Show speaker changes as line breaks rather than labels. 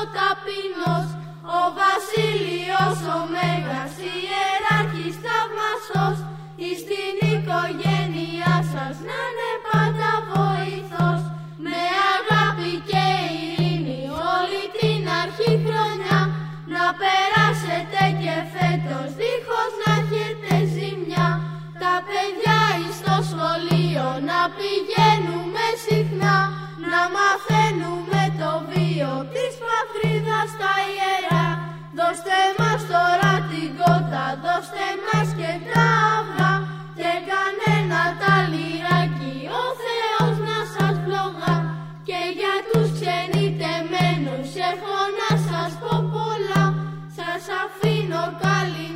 ταπεινός, ο Βασίλειος ο Μέγας, ιεράρχης θαυμασός, εις την οικογένειά σας να είναι πάντα βοηθός, με αγάπη και ειρήνη όλη την αρχή χρονιά, να περάσετε και φέτος δίχως να έχετε ζημιά. Τα παιδιά εις το σχολείο να πηγαίνουμε συχνά, να μαθαίνουμε το βίο της πατρίδας τα ιερά. Δώστε μας τώρα την κότα, δώστε μας και τα αυγά, και κανένα ταλιράκι ο Θεός να σας πλογά. Και για τους ξενιτεμένους έχω να σας πω πολλά, σας αφήνω καλή